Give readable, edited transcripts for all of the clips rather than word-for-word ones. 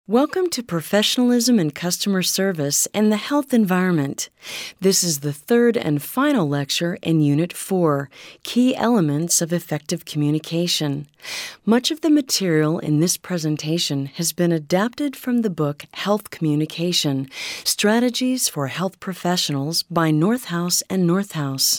Welcome to Professionalism in Customer Service and the Health Environment. This is the third and final lecture in Unit 4, Key Elements of Effective Communication. Much of the material in this presentation has been adapted from the book Health Communication, Strategies for Health Professionals by Northouse and Northouse.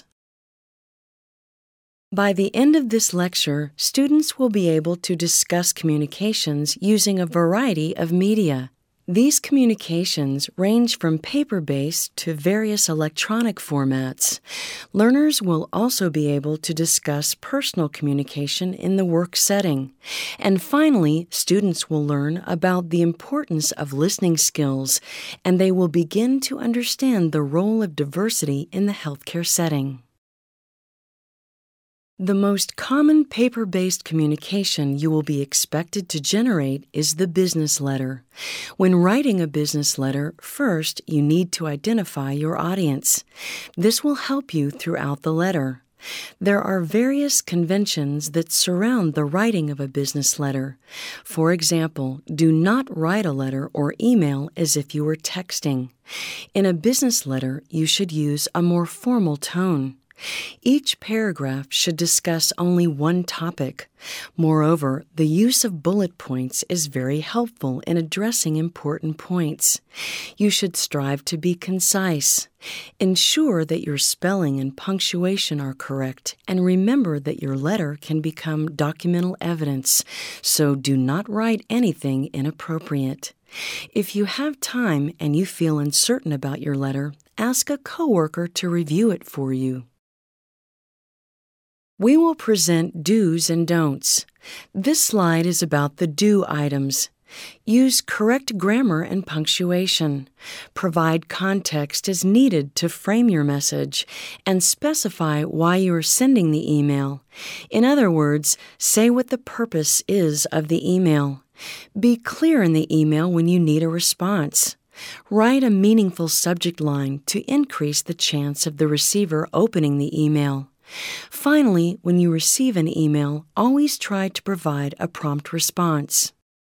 By the end of this lecture, students will be able to discuss communications using a variety of media. These communications range from paper-based to various electronic formats. Learners will also be able to discuss personal communication in the work setting. And finally, students will learn about the importance of listening skills, and they will begin to understand the role of diversity in the healthcare setting. The most common paper-based communication you will be expected to generate is the business letter. When writing a business letter, first you need to identify your audience. This will help you throughout the letter. There are various conventions that surround the writing of a business letter. For example, do not write a letter or email as if you were texting. In a business letter, you should use a more formal tone. Each paragraph should discuss only one topic. Moreover, the use of bullet points is very helpful in addressing important points. You should strive to be concise. Ensure that your spelling and punctuation are correct, and remember that your letter can become documental evidence, so do not write anything inappropriate. If you have time and you feel uncertain about your letter, ask a coworker to review it for you. We will present do's and don'ts. This slide is about the do items. Use correct grammar and punctuation. Provide context as needed to frame your message, and specify why you are sending the email. In other words, say what the purpose is of the email. Be clear in the email when you need a response. Write a meaningful subject line to increase the chance of the receiver opening the email. Finally, when you receive an email, always try to provide a prompt response.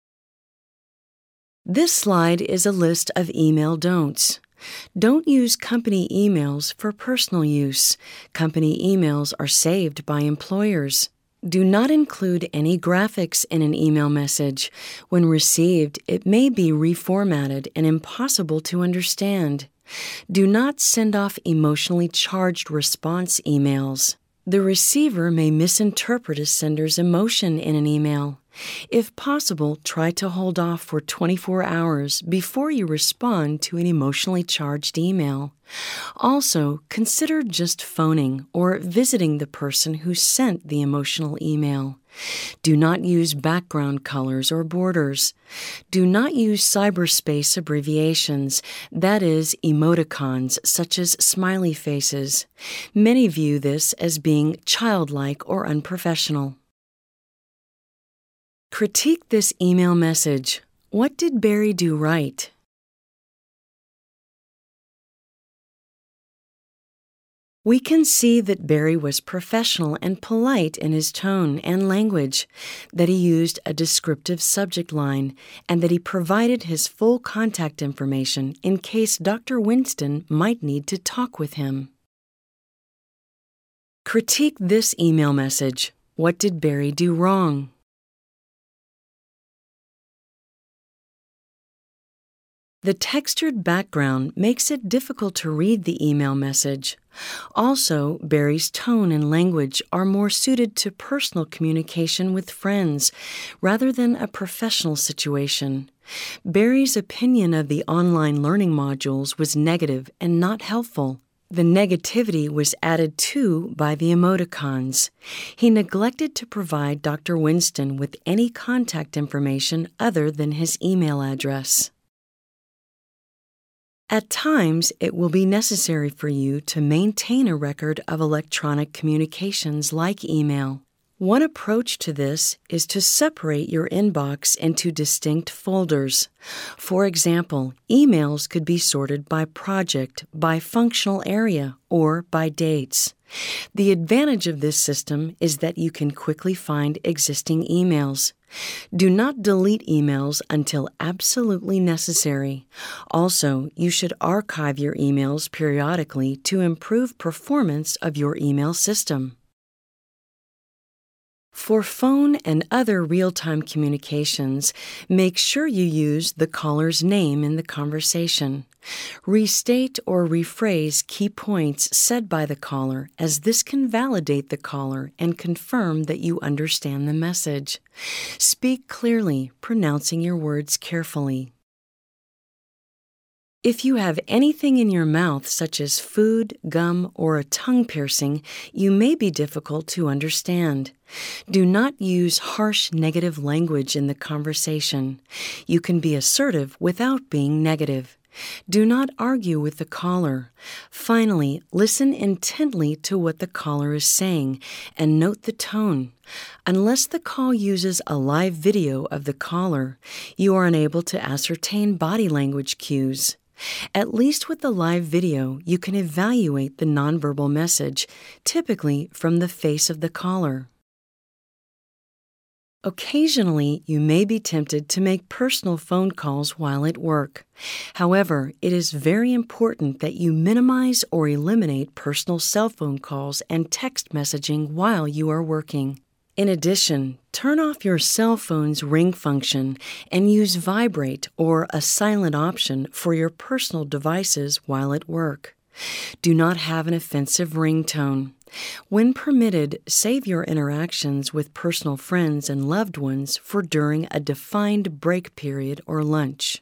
This slide is a list of email don'ts. Don't use company emails for personal use. Company emails are saved by employers. Do not include any graphics in an email message. When received, it may be reformatted and impossible to understand. Do not send off emotionally charged response emails. The receiver may misinterpret a sender's emotion in an email. If possible, try to hold off for 24 hours before you respond to an emotionally charged email. Also, consider just phoning or visiting the person who sent the emotional email. Do not use background colors or borders. Do not use cyberspace abbreviations, that is, emoticons such as smiley faces. Many view this as being childlike or unprofessional. Critique this email message. What did Barry do right? We can see that Barry was professional and polite in his tone and language, that he used a descriptive subject line, and that he provided his full contact information in case Dr. Winston might need to talk with him. Critique this email message. What did Barry do wrong? The textured background makes it difficult to read the email message. Also, Barry's tone and language are more suited to personal communication with friends rather than a professional situation. Barry's opinion of the online learning modules was negative and not helpful. The negativity was added to by the emoticons. He neglected to provide Dr. Winston with any contact information other than his email address. At times, it will be necessary for you to maintain a record of electronic communications like email. One approach to this is to separate your inbox into distinct folders. For example, emails could be sorted by project, by functional area, or by dates. The advantage of this system is that you can quickly find existing emails. Do not delete emails until absolutely necessary. Also, you should archive your emails periodically to improve performance of your email system. For phone and other real-time communications, make sure you use the caller's name in the conversation. Restate or rephrase key points said by the caller, as this can validate the caller and confirm that you understand the message. Speak clearly, pronouncing your words carefully. If you have anything in your mouth, such as food, gum, or a tongue piercing, you may be difficult to understand. Do not use harsh negative language in the conversation. You can be assertive without being negative. Do not argue with the caller. Finally, listen intently to what the caller is saying and note the tone. Unless the call uses a live video of the caller, you are unable to ascertain body language cues. At least with the live video, you can evaluate the nonverbal message, typically from the face of the caller. Occasionally, you may be tempted to make personal phone calls while at work. However, it is very important that you minimize or eliminate personal cell phone calls and text messaging while you are working. In addition, turn off your cell phone's ring function and use vibrate or a silent option for your personal devices while at work. Do not have an offensive ringtone. When permitted, save your interactions with personal friends and loved ones for during a defined break period or lunch.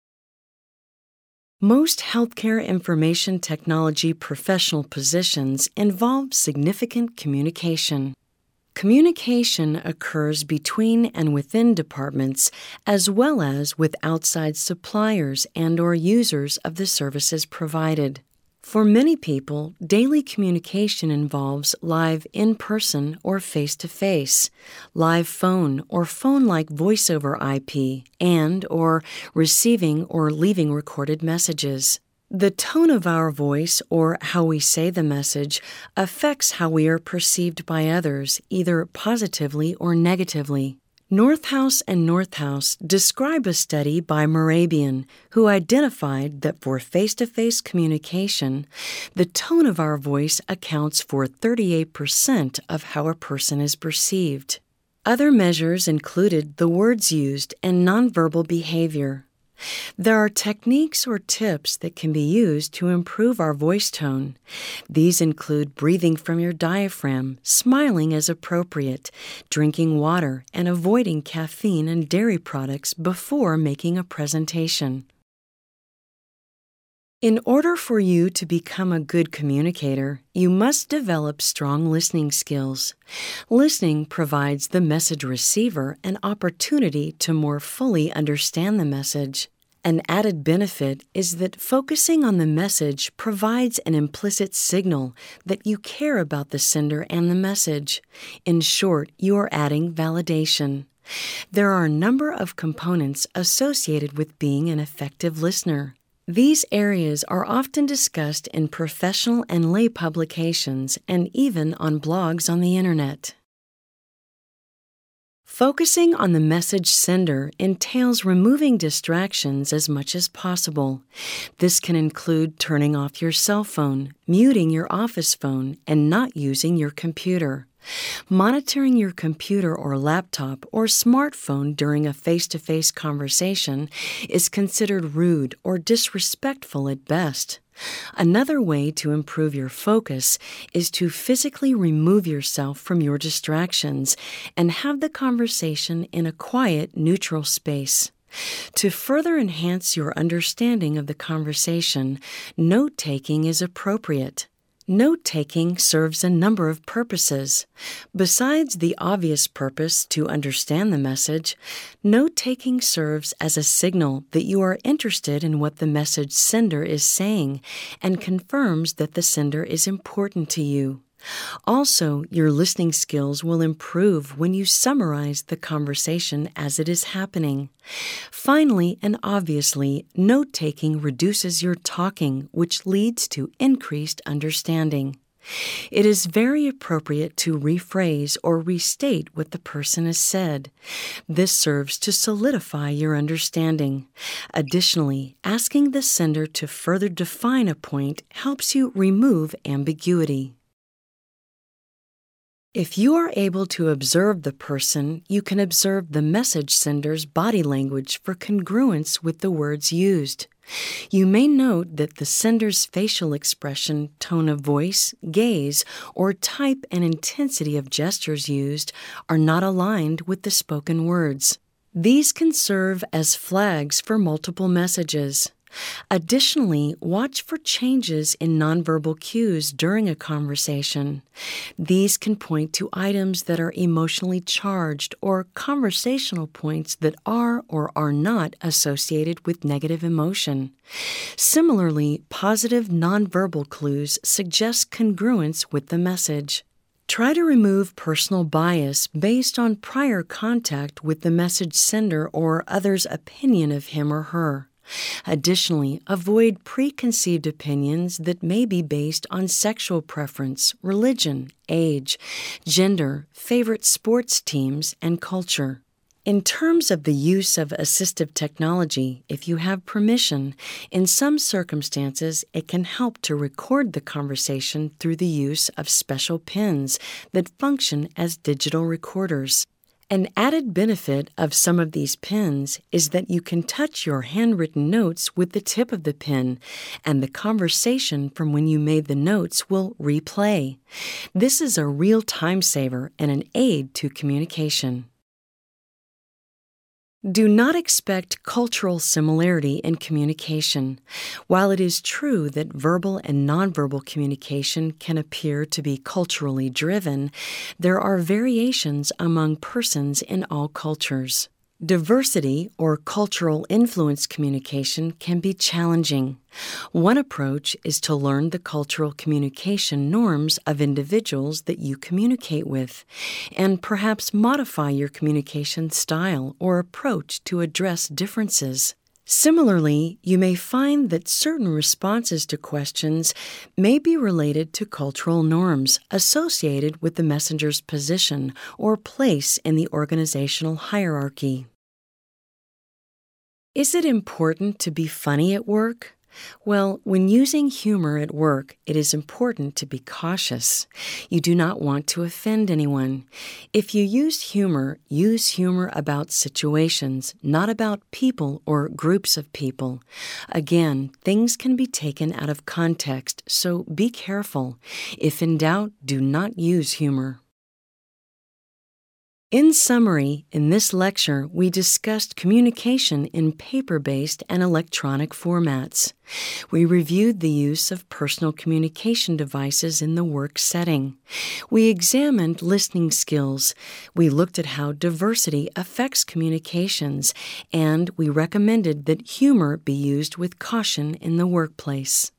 Most healthcare information technology professional positions involve significant communication. Communication occurs between and within departments, as well as with outside suppliers and/or users of the services provided. For many people, daily communication involves live in-person or face-to-face, live phone or phone-like voice-over IP, and/or receiving or leaving recorded messages. The tone of our voice, or how we say the message, affects how we are perceived by others, either positively or negatively. Northhouse and Northhouse describe a study by Morabian, who identified that for face-to-face communication, the tone of our voice accounts for 38% of how a person is perceived. Other measures included the words used and nonverbal behavior. There are techniques or tips that can be used to improve our voice tone. These include breathing from your diaphragm, smiling as appropriate, drinking water, and avoiding caffeine and dairy products before making a presentation. In order for you to become a good communicator, you must develop strong listening skills. Listening provides the message receiver an opportunity to more fully understand the message. An added benefit is that focusing on the message provides an implicit signal that you care about the sender and the message. In short, you are adding validation. There are a number of components associated with being an effective listener. These areas are often discussed in professional and lay publications and even on blogs on the Internet. Focusing on the message sender entails removing distractions as much as possible. This can include turning off your cell phone, muting your office phone, and not using your computer. Monitoring your computer or laptop or smartphone during a face-to-face conversation is considered rude or disrespectful at best. Another way to improve your focus is to physically remove yourself from your distractions and have the conversation in a quiet, neutral space. To further enhance your understanding of the conversation, note-taking is appropriate. Note-taking serves a number of purposes. Besides the obvious purpose to understand the message, note-taking serves as a signal that you are interested in what the message sender is saying and confirms that the sender is important to you. Also, your listening skills will improve when you summarize the conversation as it is happening. Finally, and obviously, note-taking reduces your talking, which leads to increased understanding. It is very appropriate to rephrase or restate what the person has said. This serves to solidify your understanding. Additionally, asking the sender to further define a point helps you remove ambiguity. If you are able to observe the person, you can observe the message sender's body language for congruence with the words used. You may note that the sender's facial expression, tone of voice, gaze, or type and intensity of gestures used are not aligned with the spoken words. These can serve as flags for multiple messages. Additionally, watch for changes in nonverbal cues during a conversation. These can point to items that are emotionally charged or conversational points that are or are not associated with negative emotion. Similarly, positive nonverbal clues suggest congruence with the message. Try to remove personal bias based on prior contact with the message sender or others' opinion of him or her. Additionally, avoid preconceived opinions that may be based on sexual preference, religion, age, gender, favorite sports teams, and culture. In terms of the use of assistive technology, if you have permission, in some circumstances it can help to record the conversation through the use of special pens that function as digital recorders. An added benefit of some of these pens is that you can touch your handwritten notes with the tip of the pen, and the conversation from when you made the notes will replay. This is a real time saver and an aid to communication. Do not expect cultural similarity in communication. While it is true that verbal and nonverbal communication can appear to be culturally driven, there are variations among persons in all cultures. Diversity or cultural influence communication can be challenging. One approach is to learn the cultural communication norms of individuals that you communicate with, and perhaps modify your communication style or approach to address differences. Similarly, you may find that certain responses to questions may be related to cultural norms associated with the messenger's position or place in the organizational hierarchy. Is it important to be funny at work? Well, when using humor at work, it is important to be cautious. You do not want to offend anyone. If you use humor about situations, not about people or groups of people. Again, things can be taken out of context, so be careful. If in doubt, do not use humor. In summary, in this lecture, we discussed communication in paper-based and electronic formats. We reviewed the use of personal communication devices in the work setting. We examined listening skills. We looked at how diversity affects communications, and we recommended that humor be used with caution in the workplace.